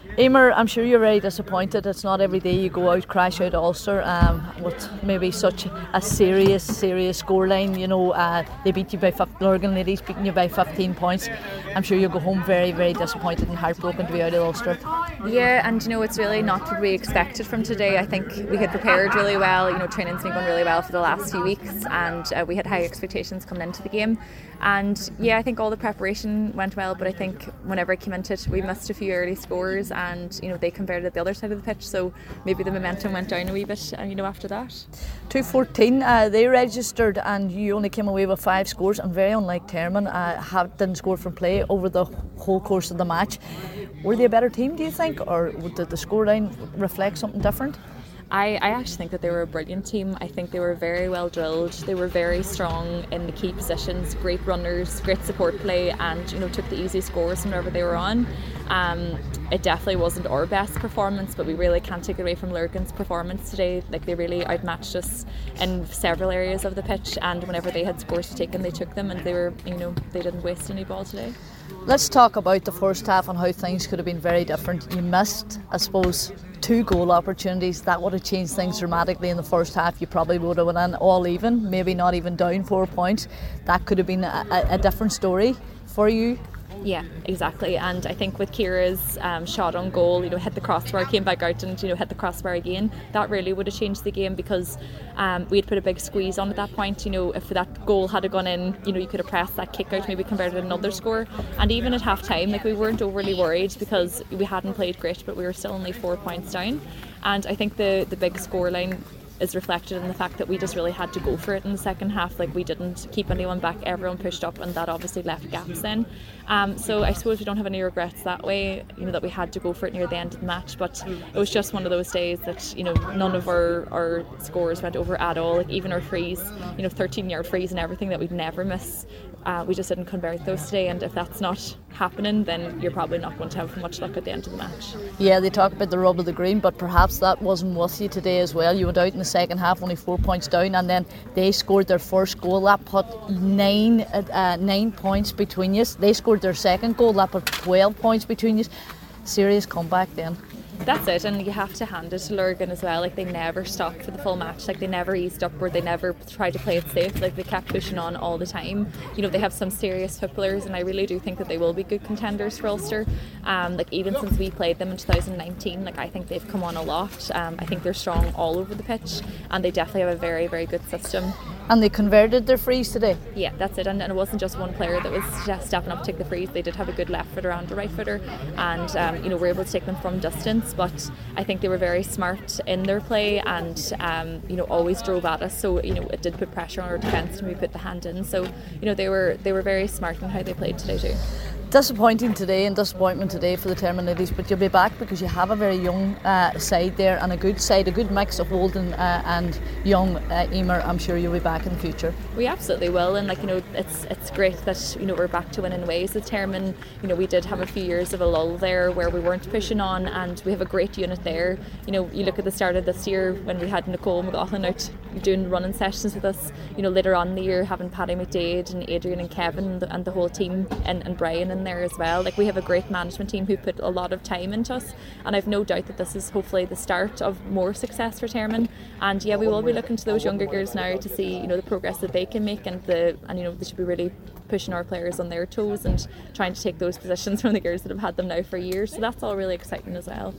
Emer, I'm sure you're very disappointed. It's not every day you go out, crash out Ulster with maybe such a serious scoreline. They beat you by Lurgan Ladies beating you by 15 points. I'm sure you'll go home very, very disappointed and heartbroken to be out of Ulster. Yeah, and it's really not what we expected from today. I think we had prepared really well. Training's been going really well for the last few weeks, and we had high expectations coming into the game. And yeah, I think all the preparation went well, but I think whenever I came into it, we missed a few early scores, and they converted at the other side of the pitch, so maybe the momentum went down a wee bit after that. 2-14 they registered, and you only came away with 5 scores, and very unlike Termon, didn't score from play over the whole course of the match. Were they a better team, do you think, or did the scoreline reflect something different? I actually think that they were a brilliant team. I think they were very well drilled. They were very strong in the key positions, great runners, great support play, and took the easy scores whenever they were on. It definitely wasn't our best performance, but we really can't take it away from Lurgan's performance today. Like, they really outmatched us in several areas of the pitch, and whenever they had scores taken, they took them, and they were, they didn't waste any ball today. Let's talk about the first half and how things could have been very different. You missed, I suppose, 2 goal opportunities. That would have changed things dramatically in the first half. You probably would have went in all even, maybe not even down 4 points. That could have been a different story for you. Yeah, exactly. And I think with Ciara's shot on goal, hit the crossbar, came back out and hit the crossbar again, that really would have changed the game, because we had put a big squeeze on at that point. If that goal had gone in, you could have pressed that kick out, maybe converted another score. And even at half time, we weren't overly worried, because we hadn't played great, but we were still only 4 points down. And I think the big scoreline is reflected in the fact that we just really had to go for it in the second half. Like, we didn't keep anyone back, everyone pushed up, and that obviously left gaps then. So I suppose we don't have any regrets that way, that we had to go for it near the end of the match, but it was just one of those days that none of our scores went over at all. Like, even our frees, 13-yard frees and everything that we'd never miss, we just didn't convert those today. And if that's not happening, then you're probably not going to have much luck at the end of the match. Yeah, they talk about the rub of the green, but perhaps that wasn't with you today as well. You went out in the second half only 4 points down, and then they scored their first goal. That put 9 points between you. They scored their second goal. That put 12 points between you. Serious comeback then. That's it, and you have to hand it to Lurgan as well. Like, they never stopped for the full match. Like, they never eased up, or they never tried to play it safe. Like, they kept pushing on all the time. They have some serious footballers, and I really do think that they will be good contenders for Ulster. Like, even since we played them in 2019, I think they've come on a lot. I think they're strong all over the pitch, and they definitely have a very, very good system. And they converted their frees today. Yeah, that's it. And it wasn't just one player that was just stepping up to take the frees. They did have a good left footer and a right footer, and were able to take them from distance. But I think they were very smart in their play, and always drove at us. So it did put pressure on our defence when we put the hand in. So they were very smart in how they played today too. Disappointing today, and disappointment today for the Termon Ladies, but you'll be back because you have a very young side there, and a good mix of old and young. Emer, I'm sure you'll be back in the future. We absolutely will, and it's great that we're back to winning ways with Termon. We did have a few years of a lull there where we weren't pushing on, and we have a great unit there. You look at the start of this year when we had Nicole McLaughlin out doing running sessions with us. Later on in the year, having Paddy McDade and Adrian and Kevin and the whole team, and Brian in there as well. Like, we have a great management team who put a lot of time into us, and I've no doubt that this is hopefully the start of more success for Termon. And yeah, we will be looking to those younger girls now to see the progress that they can make, and they should be really pushing our players on their toes and trying to take those positions from the girls that have had them now for years. So that's all really exciting as well.